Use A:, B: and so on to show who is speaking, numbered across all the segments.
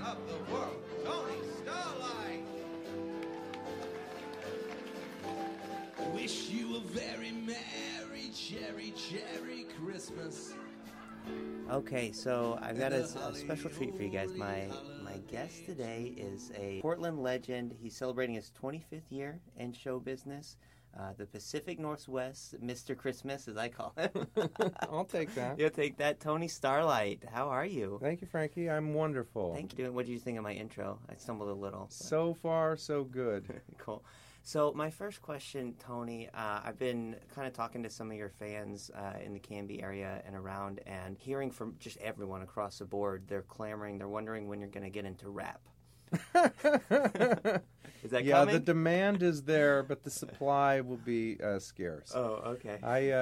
A: of the world, Tony Starlight.
B: Wish you a very merry cherry Christmas.
C: Okay, so I've got a special treat for you guys. My guest today is a Portland legend. He's celebrating his 25th year in show business. The Pacific Northwest Mr. Christmas, as I call him.
D: I'll take that.
C: You'll take that. Tony Starlight, how are you?
D: Thank you, Frankie. I'm wonderful.
C: Thank you. What did you think of my intro? I stumbled a little.
D: So far, so good.
C: Cool. So my first question, Tony, I've been kind of talking to some of your fans in the Canby area and around, and hearing from just everyone across the board. They're clamoring. They're wondering when you're going to get into rap. Is that
D: yeah,
C: coming?
D: the demand is there, but the supply will be scarce.
C: Oh, okay.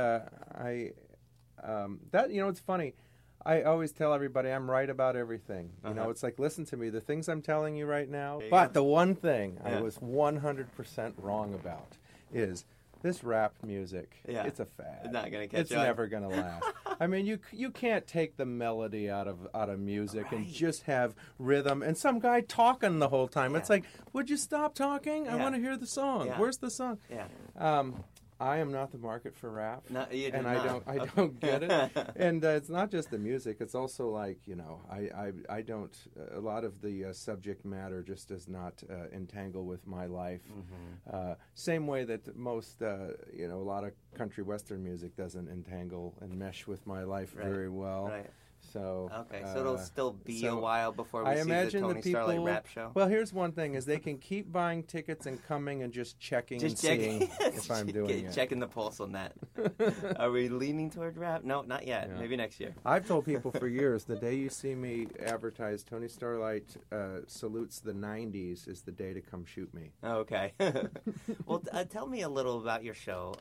D: It's funny. I always tell everybody I'm right about everything. You know, it's like, listen to me. The things I'm telling you right now. But the one thing I was 100% wrong about is this rap music.
C: Yeah.
D: It's a fad.
C: It's not going to catch
D: It's never going to last. I mean, you can't take the melody out of music and just have rhythm and some guy talking the whole time.
C: Yeah.
D: It's like, would you stop talking? I
C: Yeah.
D: want to hear the song.
C: Yeah.
D: Where's the song?
C: Yeah.
D: I am not the market for rap,
C: No, you do
D: and
C: not.
D: I don't get it. And it's not just the music; it's also like, you know, I don't. A lot of the subject matter just does not entangle with my life. Same way that most, a lot of country western music doesn't entangle and mesh with my life very well.
C: Right.
D: So
C: Okay, so it'll still be a while before we
D: I
C: see the
D: imagine
C: Tony
D: the people,
C: Starlight rap show.
D: Well, here's one thing: is they can keep buying tickets and coming and just checking and seeing if I'm doing it.
C: Checking the pulse on that. Are we leaning toward rap? No, not yet.
D: Yeah.
C: Maybe next year.
D: I've told people for years, the day you see me advertise Tony Starlight salutes the 90s is the day to come shoot me.
C: Okay. Well, tell me a little about your show.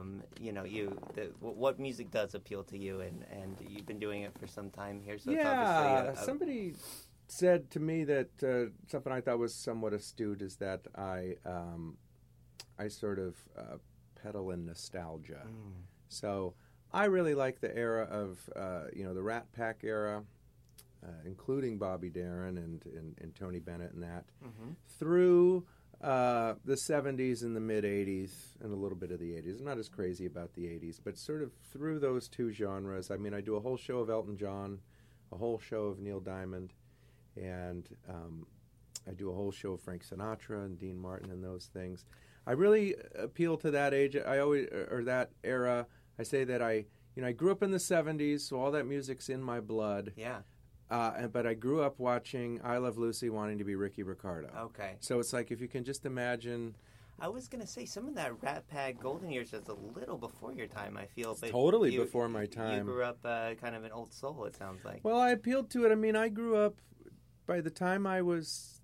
C: What music does appeal to you, and you've been doing it for some time here. So it's obviously
D: somebody said to me that something I thought was somewhat astute is that I sort of peddle in nostalgia. So I really like the era of the Rat Pack era, including Bobby Darin and Tony Bennett and that, through the 70s and the mid-80s and a little bit of the 80s. I'm not as crazy about the 80s, but sort of through those two genres. I mean, I do a whole show of Elton John, a whole show of Neil Diamond, and I do a whole show of Frank Sinatra and Dean Martin and those things. I really appeal to that age. That era. I say that I grew up in the 70s, so all that music's in my blood.
C: Yeah.
D: But I grew up watching I Love Lucy, wanting to be Ricky Ricardo.
C: Okay.
D: So it's like, if you can just imagine.
C: I was going to say, some of that Rat Pack golden years is a little before your time, I feel. But
D: totally before my time.
C: You grew up kind of an old soul, it sounds like.
D: Well, I appealed to it. I mean, I grew up, by the time I was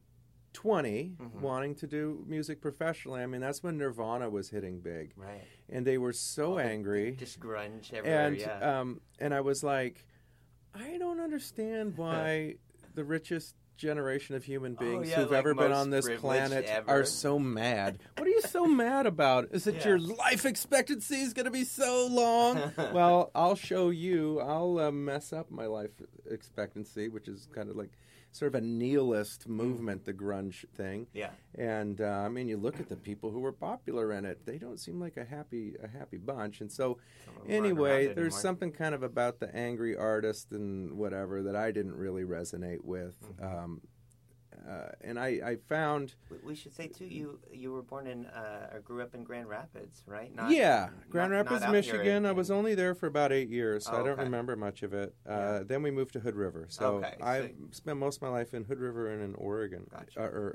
D: 20, wanting to do music professionally. I mean, that's when Nirvana was hitting big.
C: Right.
D: And they were so angry.
C: Just grunge everywhere,
D: And I was like, I don't understand why the richest generation of human beings who've ever been on this planet are so mad. What are you so mad about? Is it your life expectancy is going to be so long? Well, I'll show you. I'll mess up my life expectancy, which is kind of like sort of a nihilist movement, the grunge thing.
C: Yeah.
D: And I mean, you look at the people who were popular in it; they don't seem like a happy bunch. And so, anyway, there's something kind of about the angry artist and whatever that I didn't really resonate with. And I found.
C: We should say too, you were born in or grew up in Grand Rapids, right?
D: Grand Rapids, Michigan. I was only there for about 8 years, so I don't
C: okay.
D: remember much of it. Then we moved to Hood River. So I spent most of my life in Hood River and in Oregon, or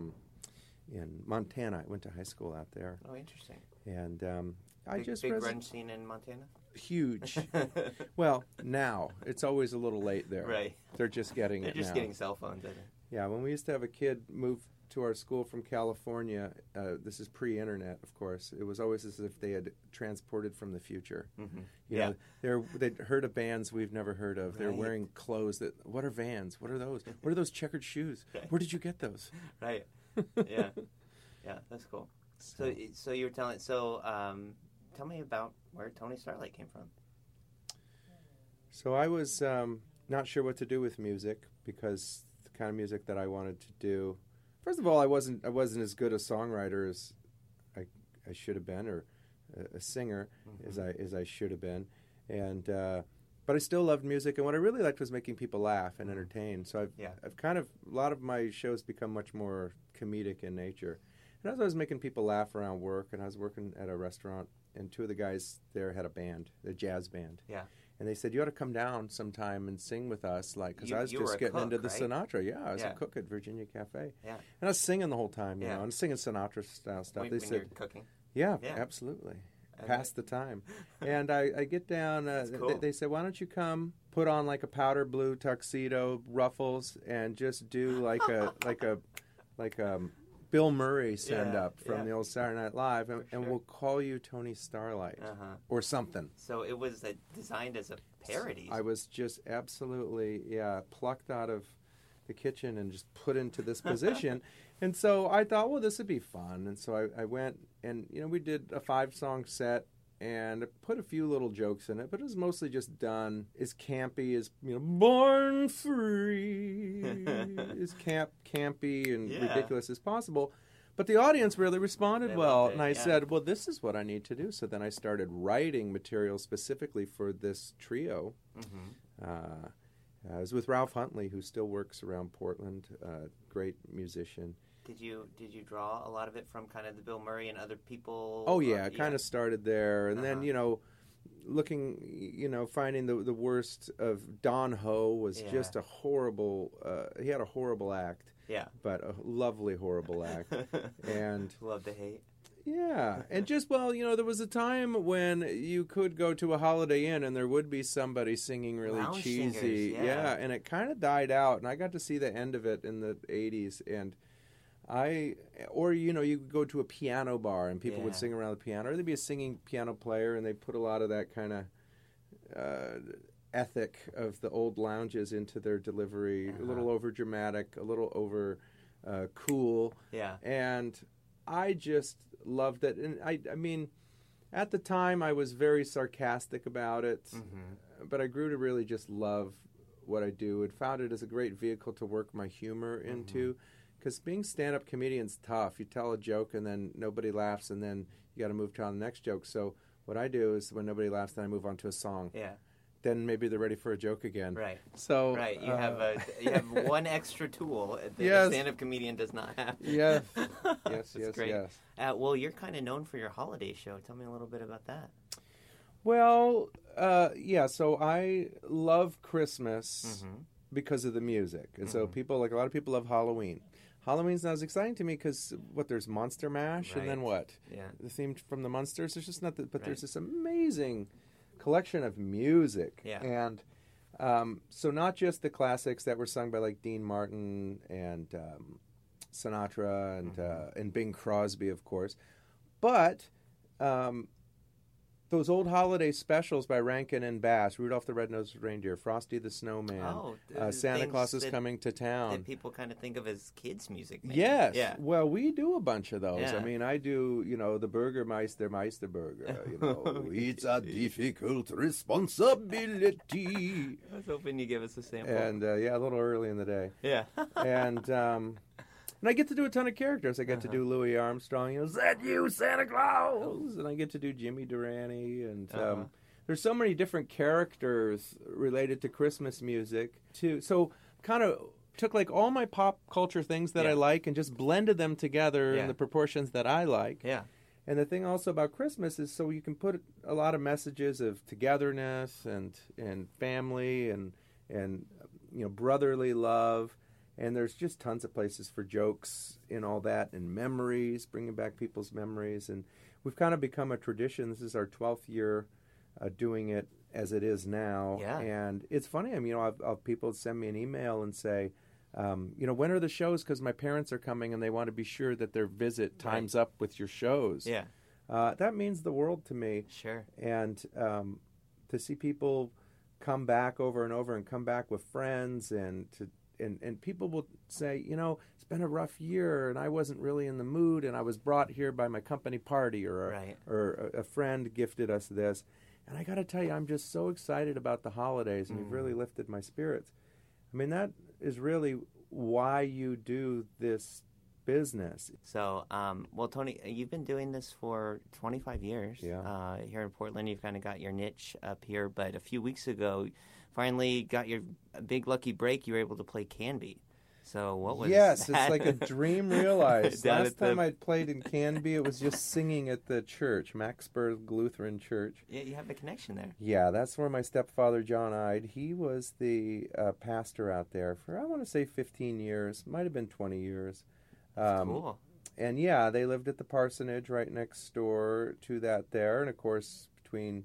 D: in Montana. I went to high school out there.
C: Oh, interesting.
D: And
C: big grunge scene in Montana.
D: Huge. Well, now it's always a little late there.
C: Right.
D: They're just getting
C: They're
D: it
C: just
D: now.
C: getting cell phones, I think.
D: Yeah, when we used to have a kid move to our school from California, this is pre-internet, of course. It was always as if they had transported from the future. You know, they'd heard of bands we've never heard of. They're wearing clothes that. What are Vans? What are those? What are those checkered shoes? Where did you get those?
C: Right. Yeah. Yeah, that's cool. So you were telling. So tell me about where Tony Starlight came from.
D: So I was not sure what to do with music because the kind of music that I wanted to do. First of all, I wasn't as good a songwriter as I should have been, or a singer as I should have been, and but I still loved music, and what I really liked was making people laugh and entertain. So I've kind of, a lot of my shows become much more comedic in nature. And as I was making people laugh around work, and I was working at a restaurant, and two of the guys there had a band, a jazz band.
C: Yeah.
D: And they said, you ought to come down sometime and sing with us, like, because I was
C: you were
D: just
C: a
D: getting
C: cook,
D: into the
C: right?
D: Sinatra. Yeah, I was
C: Yeah.
D: a cook at Virginia Cafe.
C: Yeah.
D: And I was singing the whole time, you
C: Yeah.
D: know, and singing Sinatra-style stuff.
C: When
D: They
C: you're
D: said,
C: cooking.
D: yeah,
C: Yeah.
D: absolutely.
C: And
D: Pass the time. And I get down,
C: cool.
D: they said, why don't you come, put on like a powder blue tuxedo, ruffles, and just do like a Bill Murray send-up from the old Saturday Night Live, and we'll call you Tony Starlight or something.
C: So it was designed as a parody.
D: I was just absolutely, plucked out of the kitchen and just put into this position. And so I thought, well, this would be fun. And so I went, and, you know, we did a 5-song set, and I put a few little jokes in it, but it was mostly just done as campy as, you know, Born Free, as campy and ridiculous as possible. But the audience really responded well, and I said, well, this is what I need to do. So then I started writing material specifically for this trio. I was with Ralph Huntley, who still works around Portland, great musician.
C: Did you draw a lot of it from kind of the Bill Murray and other people?
D: Oh, yeah, it kind of started there. And then, you know, finding the worst of Don Ho was just a horrible, he had a horrible act.
C: Yeah.
D: But a lovely, horrible act. And
C: love to hate.
D: Yeah. And just, well, you know, there was a time when you could go to a Holiday Inn and there would be somebody singing really
C: Lounge
D: cheesy.
C: singers, yeah.
D: And it kind of died out. And I got to see the end of it in the 80s. And you could go to a piano bar and people would sing around the piano. Or there'd be a singing piano player and they'd put a lot of that kind of ethic of the old lounges into their delivery, a little over dramatic, a little over cool.
C: Yeah.
D: And I just loved it. And I mean, at the time I was very sarcastic about it, but I grew to really just love what I do and found it as a great vehicle to work my humor into. Because being stand-up comedian's tough. You tell a joke and then nobody laughs, and then you got to move to on the next joke. So what I do is when nobody laughs, then I move on to a song.
C: Yeah.
D: Then maybe they're ready for a joke again.
C: Right.
D: So
C: you have one extra tool that a stand-up comedian does not have.
D: Yes.
C: That's great.
D: Yes.
C: Well, you're kind of known for your holiday show. Tell me a little bit about that.
D: Well, so I love Christmas because of the music. And so a lot of people love Halloween. Halloween's not as exciting to me because there's Monster Mash, and then what?
C: Yeah.
D: The theme from the Munsters. There's just not that, but there's this amazing collection of music.
C: Yeah.
D: And so not just the classics that were sung by like Dean Martin and Sinatra and Bing Crosby, of course, but those old holiday specials by Rankin and Bass, Rudolph the Red-Nosed Reindeer, Frosty the Snowman, Santa Claus is Coming to Town.
C: That people kind of think of as kids' music. Maybe.
D: Yes.
C: Yeah.
D: Well, we do a bunch of those.
C: Yeah.
D: I mean, I do, the Meisterburger, it's a difficult responsibility.
C: I was hoping you give us a sample.
D: And, a little early in the day.
C: Yeah.
D: And I get to do a ton of characters. I get to do Louis Armstrong. Is that you, Santa Claus? And I get to do Jimmy Durante. And there's so many different characters related to Christmas music, too. So kind of took like all my pop culture things that I like and just blended them together in the proportions that I like.
C: Yeah.
D: And the thing also about Christmas is so you can put a lot of messages of togetherness and family and brotherly love. And there's just tons of places for jokes and all that, and memories, bringing back people's memories. And we've kind of become a tradition. This is our 12th year doing it as it is now.
C: Yeah.
D: And it's funny. I mean, I'll people send me an email and say, when are the shows? Because my parents are coming and they want to be sure that their visit times up with your shows.
C: Yeah.
D: That means the world to me.
C: Sure.
D: And to see people come back over and over and come back with friends and people will say, it's been a rough year and I wasn't really in the mood and I was brought here by my company party or a friend gifted us this. And I got to tell you, I'm just so excited about the holidays and you've really lifted my spirits. I mean, that is really why you do this business.
C: So, well, Tony, you've been doing this for 25 years.
D: Yeah.
C: Here in Portland, you've kind of got your niche up here. But a few weeks ago, finally got your big lucky break. You were able to play Canby. So what was
D: Yes,
C: that?
D: it's like a dream realized.
C: Down
D: Last
C: at the-
D: time I played in Canby, it was just singing at the church, Maxburg Lutheran Church.
C: Yeah, you have a connection there.
D: Yeah, that's where my stepfather, John Ide, he was the pastor out there for, I want to say 15 years. Might have been 20 years.
C: Cool.
D: And yeah, they lived at the parsonage right next door to that there. And of course, between,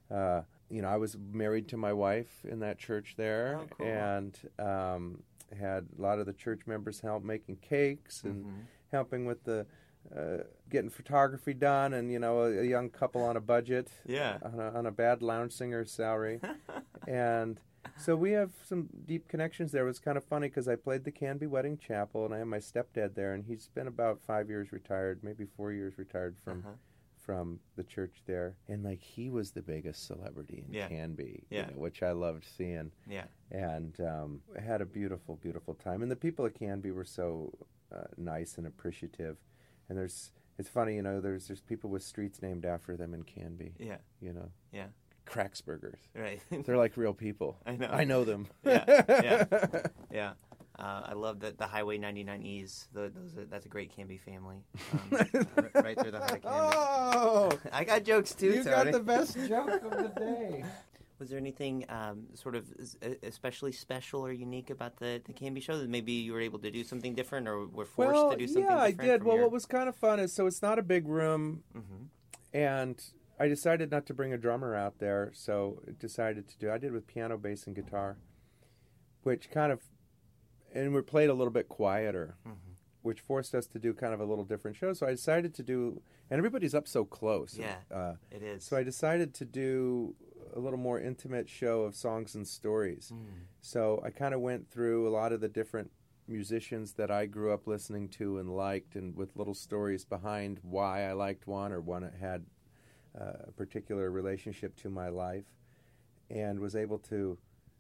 D: I was married to my wife in that church there.
C: Oh, cool.
D: And had a lot of the church members help making cakes and helping with the getting photography done, and a young couple on a budget,
C: Yeah.
D: on a bad lounge singer's salary. And so we have some deep connections there. It was kind of funny because I played the Canby Wedding Chapel, and I have my stepdad there, and he's been about 5 years retired, maybe 4 years retired from the church there. And like, he was the biggest celebrity in Canby, which I loved seeing.
C: Yeah.
D: And I had a beautiful, beautiful time. And the people at Canby were so nice and appreciative. And it's funny, there's people with streets named after them in Canby.
C: Yeah. Yeah.
D: Cracksburgers.
C: Right.
D: They're like real people.
C: I know.
D: I know them.
C: Yeah. Yeah. I love the Highway 99Es. That's a great Canby family. Right through the heart of Canby.
D: Oh!
C: I got jokes too,
D: You
C: Tony.
D: got the best joke of the day.
C: Was there anything sort of especially special or unique about the Canby show that maybe you were able to do something different or were forced to do something
D: yeah, I
C: different?
D: did.
C: from
D: Well,
C: your-
D: what was kind of fun is, so it's not a big room, and I decided not to bring a drummer out there, so I did with piano, bass, and guitar, which and we played a little bit quieter, which forced us to do kind of a little different show. So I decided to do, and everybody's up so close.
C: Yeah, it is.
D: So I decided to do a little more intimate show of songs and stories. So I kind of went through a lot of the different musicians that I grew up listening to and liked, and with little stories behind why I liked one or one that had a particular relationship to my life, and was able to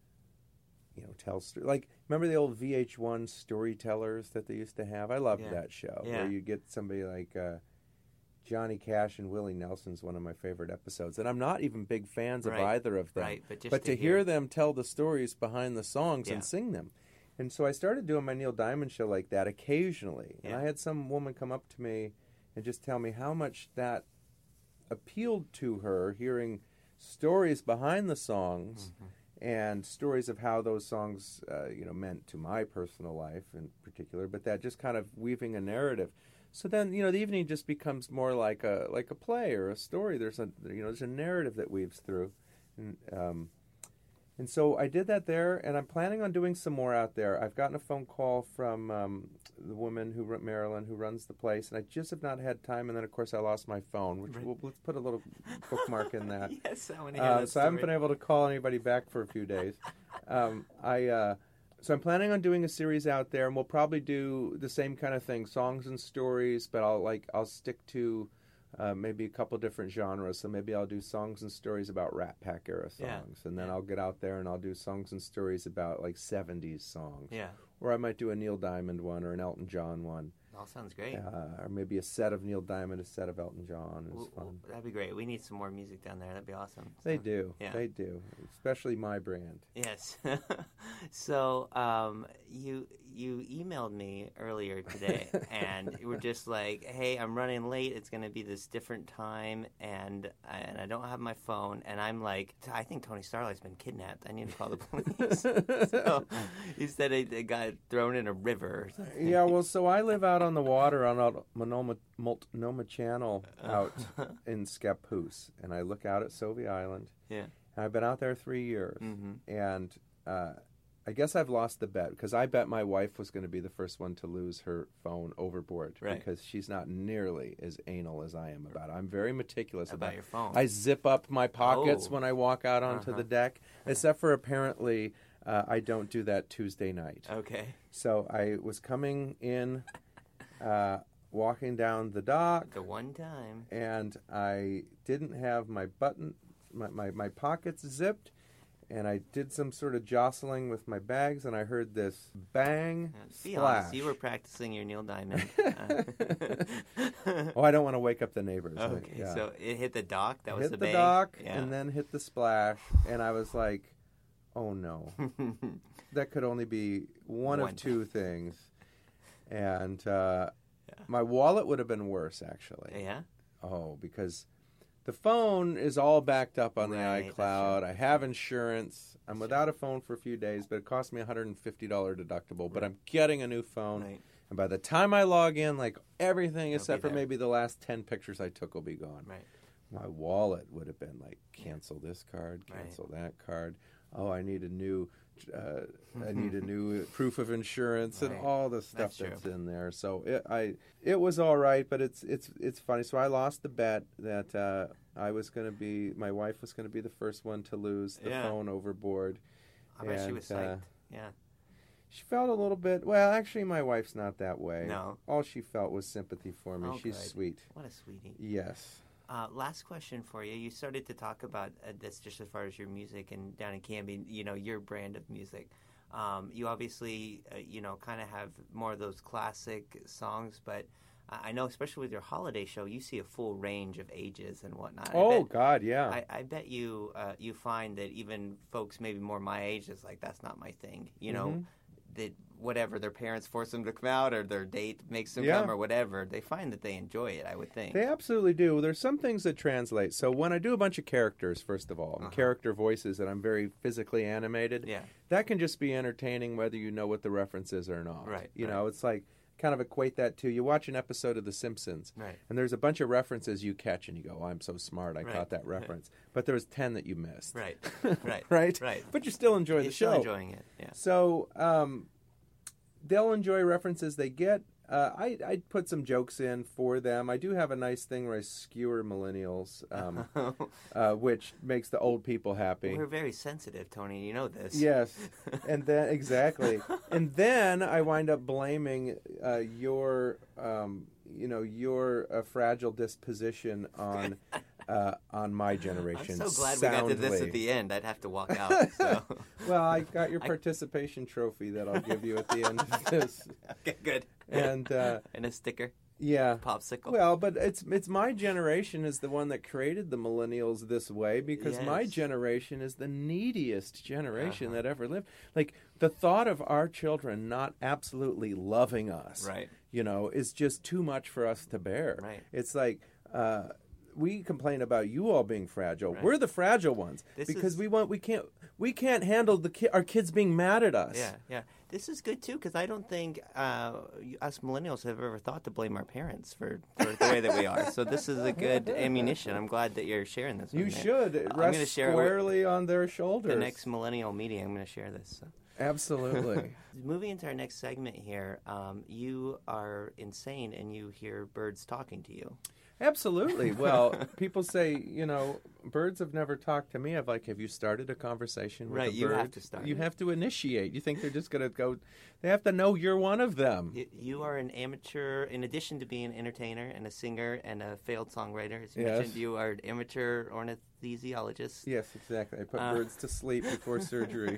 D: tell stories. Like, remember the old VH1 storytellers that they used to have? I loved that show.
C: Yeah.
D: Where you get somebody like Johnny Cash and Willie Nelson's one of my favorite episodes. And I'm not even big fans of either of them.
C: Right, but
D: to hear them tell the stories behind the songs and sing them. And so I started doing my Neil Diamond show like that occasionally. And I had some woman come up to me and just tell me how much that appealed to her, hearing stories behind the songs and stories of how those songs meant to my personal life in particular, but that just kind of weaving a narrative. So then, the evening just becomes more like a play or a story. There's a narrative that weaves through, and so I did that there, and I'm planning on doing some more out there. I've gotten a phone call from the woman Marilyn, who runs the place, and I just have not had time. And then, of course, I lost my phone, which let's put a little bookmark in that.
C: Yes, I want to hear that
D: so I haven't been able to call anybody back for a few days. So I'm planning on doing a series out there, and we'll probably do the same kind of thing, songs and stories, but I'll stick to maybe a couple different genres. So maybe I'll do songs and stories about Rat Pack era songs, and then I'll get out there and I'll do songs and stories about like 70s songs.
C: Yeah.
D: Or I might do a Neil Diamond one or an Elton John one.
C: All sounds great.
D: Or maybe a set of Neil Diamond, a set of Elton John. It's fun.
C: That'd be great. We need some more music down there. That'd be awesome.
D: They do.
C: Yeah.
D: They do. Especially my brand.
C: Yes. So you emailed me earlier today, and you were just like, "Hey, I'm running late. It's going to be this different time, and I don't have my phone." And I'm like, "I think Tony Starlight's been kidnapped. I need to call the police." So you said it got thrown in a river or something.
D: Yeah, well, so I live out on the water on Multnomah Channel out in Scappoose, and I look out at Sauvie Island.
C: Yeah.
D: And I've been out there 3 years, and I guess I've lost the bet, because I bet my wife was going to be the first one to lose her phone overboard, because she's not nearly as anal as I am about it. I'm very meticulous
C: about your phone.
D: I zip up my pockets when I walk out onto the deck, except for apparently I don't do that Tuesday night.
C: Okay.
D: So I was coming in, walking down the dock.
C: The one time.
D: And I didn't have my pockets zipped, and I did some sort of jostling with my bags, and I heard this bang,
C: Be
D: splash.
C: honest, you were practicing your Neil Diamond.
D: Oh, I don't want to wake up the neighbors.
C: Okay,
D: Yeah.
C: so it hit the dock. That was
D: hit
C: the
D: the
C: bang.
D: dock,
C: Yeah.
D: and then hit the splash, and I was like, oh no. That could only be one
C: One.
D: of two things. And my wallet would have been worse, actually.
C: Yeah.
D: Oh, because the phone is all backed up on
C: Right,
D: the
C: that's
D: iCloud.
C: true.
D: I have insurance. I'm without a phone for a few days, but it cost me a $150 deductible. But I'm getting a new phone.
C: Right.
D: And by the time I log in, like everything
C: It'll
D: except
C: be
D: for
C: there.
D: maybe the last 10 pictures I took will be gone.
C: Right.
D: My wallet would have been like, cancel this card, cancel that card. Oh, I need a new proof of insurance and
C: Right.
D: all the stuff
C: That's
D: that's
C: true.
D: in there. So it was all right, but it's funny. So I lost the bet that my wife was going to be the first one to lose the
C: Yeah.
D: phone overboard.
C: I bet she
D: And,
C: was psyched. Yeah.
D: She felt a little bit. Well, actually, my wife's not that way.
C: No.
D: All she felt was sympathy for me.
C: Oh,
D: She's
C: good.
D: sweet.
C: What a sweetie.
D: Yes.
C: Last question for you. You started to talk about this just as far as your music and down in Canby, your brand of music. You obviously, kind of have more of those classic songs, but I know, especially with your holiday show, you see a full range of ages and whatnot.
D: Oh, God, yeah.
C: I bet you you find that even folks maybe more my age is like, that's not my thing. That whatever their parents force them to come out or their date makes them
D: Yeah.
C: come or whatever, they find that they enjoy it, I would think.
D: They absolutely do. There's some things that translate. So when I do a bunch of characters, first of all, and character voices, and I'm very physically animated,
C: Yeah.
D: that can just be entertaining whether you know what the reference is or not.
C: Right,
D: You
C: right.
D: know, it's like, kind of equate that to, you watch an episode of The Simpsons,
C: Right.
D: and there's a bunch of references you catch, and you go, oh, I'm so smart, I
C: Right,
D: caught that
C: right.
D: reference. But there's 10 that you missed.
C: Right, right,
D: Right?
C: right.
D: But you still enjoy the
C: You're
D: show.
C: still enjoying it, yeah.
D: So they'll enjoy references they get. I put some jokes in for them. I do have a nice thing where I skewer millennials, which makes the old people happy.
C: We're very sensitive, Tony. You know this.
D: Yes, and then exactly, and then I wind up blaming your fragile disposition on my generation.
C: I'm so glad we got to this
D: soundly.
C: at the end. I'd have to walk out. So.
D: Well, I got your participation trophy that I'll give you at the end of this,
C: Okay, good.
D: and
C: And a sticker,
D: yeah.
C: popsicle.
D: Well, but it's my generation is the one that created the millennials this way because my
C: Yes.
D: generation is the neediest generation that ever lived. Like the thought of our children not absolutely loving us,
C: Right.
D: Is just too much for us to bear.
C: Right.
D: It's like we complain about you all being fragile.
C: Right.
D: We're the fragile ones
C: This
D: because
C: is-
D: we can't handle our kids being mad at us.
C: Yeah, yeah. This is good too because I don't think us millennials have ever thought to blame our parents for the way that we are. So this is a good ammunition. I'm glad that you're sharing this.
D: You
C: with me.
D: should
C: I'm
D: rest
C: gonna share it with
D: squarely on their shoulders.
C: the next millennial meeting. I'm going to share this. So.
D: Absolutely.
C: Moving into our next segment here, you are insane and you hear birds talking to you.
D: Absolutely. Well, people say, birds have never talked to me. Have you started a conversation with
C: Right,
D: a bird?
C: you have to start
D: You
C: it.
D: have to initiate. You think they're just going to go, they have to know you're one of them.
C: You are an amateur, in addition to being an entertainer and a singer and a failed songwriter. As you
D: Yes.
C: mentioned, you are an amateur ornithesiologist.
D: Yes, exactly. I put birds to sleep before surgery.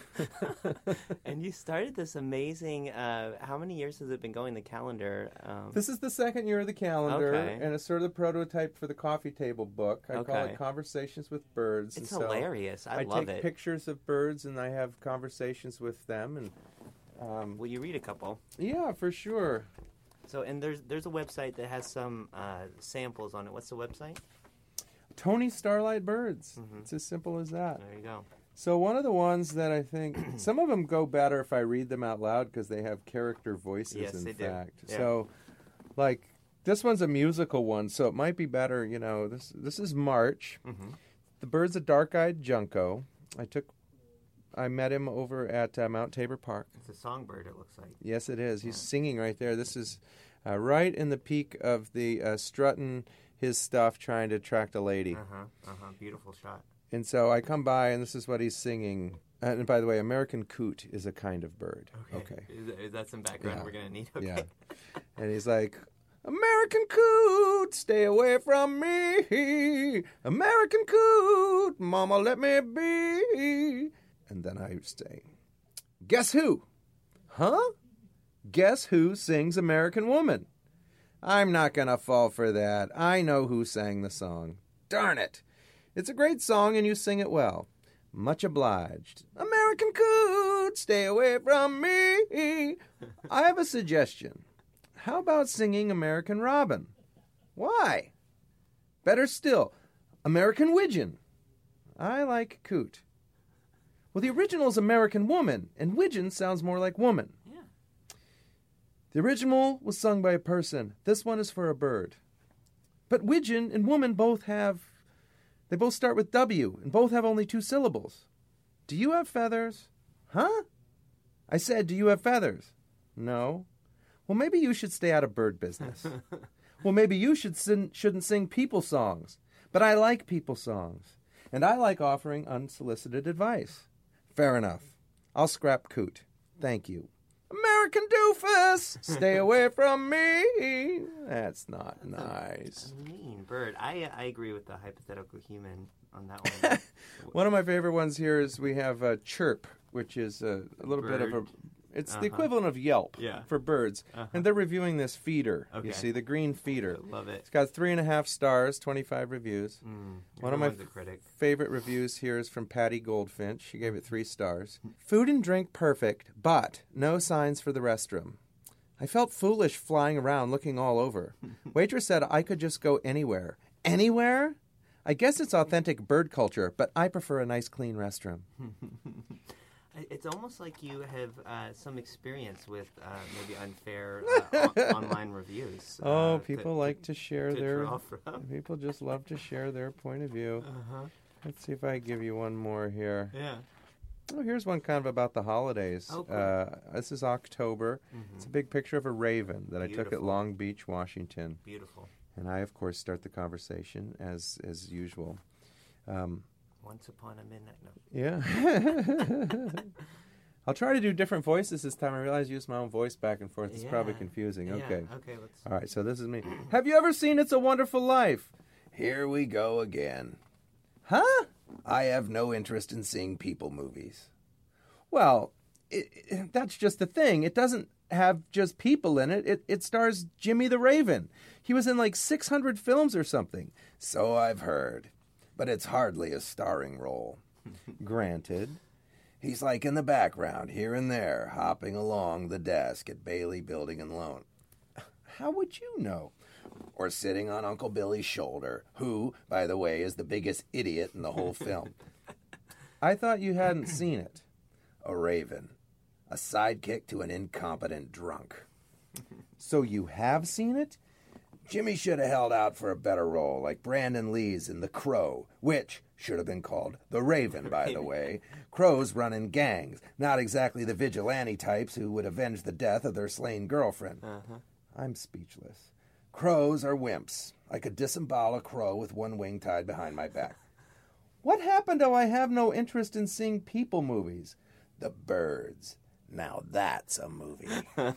C: And you started this amazing, how many years has it been going, the calendar?
D: This is the second year of the calendar,
C: Okay.
D: and it's sort of the prototype for the coffee table book. I call
C: Okay.
D: it Conversations with Birds.
C: It's
D: and so
C: hilarious. I
D: I
C: love
D: take
C: it.
D: pictures of birds, and I have conversations with them. And
C: Will you read a couple?
D: yeah, for sure.
C: So, and there's a website that has some samples on it. What's the website?
D: Tony Starlight Birds. It's as simple as that.
C: There you go.
D: So one of the ones that I think some of them go better if I read them out loud because they have character voices.
C: Yes,
D: in
C: they do.
D: fact,
C: Yeah.
D: so like this one's a musical one, so it might be better. This is March.
C: Mm-hmm.
D: The bird's a dark-eyed junco. I met him over at Mount Tabor Park.
C: It's a songbird, it looks like.
D: Yes, it is. He's singing right there. This is right in the peak of the strutting his stuff, trying to attract a lady.
C: Beautiful shot.
D: And so I come by, and this is what he's singing. And by the way, American coot is a kind of bird. Okay.
C: Is that some background
D: Yeah.
C: we're going to need? Okay.
D: Yeah. And he's like, American coot, stay away from me. me. American coot, mama, let me be. And then I say, guess who? Huh? Guess who sings American Woman? I'm not going to fall for that. I know who sang the song. Darn it. It's a great song and you sing it well. Much obliged. American coot, stay away from me. I have a suggestion. How about singing American Robin? Why? Better still, American Widgeon. I like coot. Well, the original is American Woman, and Widgeon sounds more like woman.
C: Yeah.
D: The original was sung by a person. This one is for a bird. But Widgeon and woman both start with W, and both have only 2 syllables. Do you have feathers? Huh? I said, do you have feathers? No. Well, maybe you should stay out of bird business. Well, maybe you shouldn't sing people songs. But I like people songs. And I like offering unsolicited advice. Fair enough. I'll scrap coot. Thank you. American doofus, stay away from me. That's not nice.
C: Mean bird. I agree with the hypothetical human on that one.
D: One of my favorite ones here is we have chirp, which is a little bit of a... It's the equivalent of Yelp for birds. And they're reviewing this feeder.
C: Okay.
D: You see, the green feeder.
C: I love it.
D: It's got 3.5 stars, 25 reviews. One of my
C: critic.
D: favorite reviews here is from Patty Goldfinch. She gave it 3 stars. Food and drink perfect, but no signs for the restroom. I felt foolish flying around looking all over. Waitress said I could just go anywhere. Anywhere? I guess it's authentic bird culture, but I prefer a nice clean restroom.
C: It's almost like you have some experience with maybe unfair online reviews.
D: People like to share their...
C: draw from.
D: People just love to share their point of view. Let's see if I give you one more here.
C: Yeah.
D: Oh, here's one kind of about the holidays.
C: Oh, cool.
D: This is October. It's a big picture of a raven that I took at
C: Beautiful.
D: Long Beach, Washington.
C: Beautiful.
D: And I, of course, start the conversation as usual.
C: Once upon a midnight. No.
D: Yeah. I'll try to do different voices this time. I realize I use my own voice back and forth. It's probably
C: Yeah.
D: confusing.
C: Yeah.
D: Okay.
C: Okay. Let's.
D: All right, so this is me. Have you ever seen It's a Wonderful Life? Here we go again. Huh? I have no interest in seeing people movies. Well, that's just the thing. It doesn't have just people in it. It stars Jimmy the Raven. He was in like 600 films or something. So I've heard. But it's hardly a starring role. Granted. He's like in the background, here and there, hopping along the desk at Bailey Building and Loan. How would you know? Or sitting on Uncle Billy's shoulder, who, by the way, is the biggest idiot in the whole film. I thought you hadn't seen it. A raven. A sidekick to an incompetent drunk. So you have seen it? Jimmy should have held out for a better role, like Brandon Lee's in The Crow, which should have been called The Raven, by the way. Crows run in gangs, not exactly the vigilante types who would avenge the death of their slain girlfriend. I'm speechless. Crows are wimps. I could disembowel a crow with one wing tied behind my back. What happened to I have no interest in seeing people movies? The Birds. Now that's a movie.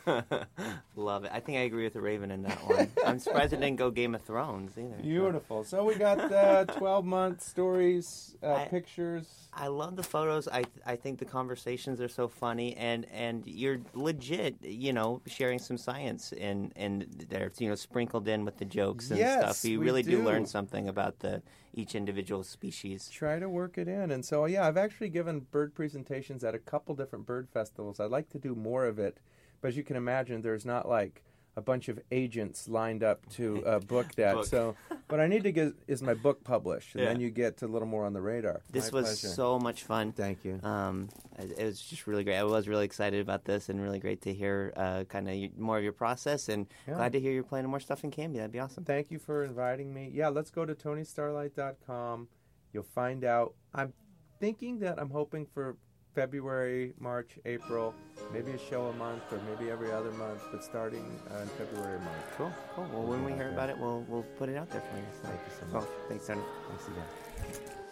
C: Love it. I think I agree with the Raven in that one. I'm surprised it didn't go Game of Thrones either.
D: Beautiful. So we got 12-month stories, pictures.
C: I love the photos. I think the conversations are so funny, and you're legit, sharing some science in there, sprinkled in with the jokes and
D: Yes,
C: stuff. You
D: we
C: really do
D: do
C: learn something about each individual species.
D: Try to work it in. And so, I've actually given bird presentations at a couple different bird festivals. I'd like to do more of it, but as you can imagine, there's not like a bunch of agents lined up to book that. So what I need to get is my book published, and then you get a little more on the radar.
C: This
D: My
C: was
D: pleasure.
C: so much fun.
D: Thank you.
C: It was just really great. I was really excited about this, and really great to hear kind of more of your process, and glad to hear you're planning more stuff in Cambia. That'd be awesome.
D: Thank you for inviting me. Yeah, let's go to TonyStarlight.com. You'll find out. I'm thinking that I'm hoping for February, March, April, maybe a show a month or maybe every other month, but starting in February or March.
C: Cool. Well, when we hear about it, we'll put it out there for you.
D: Thank you so much.
C: Cool. Thanks, Tony.
D: Thanks again.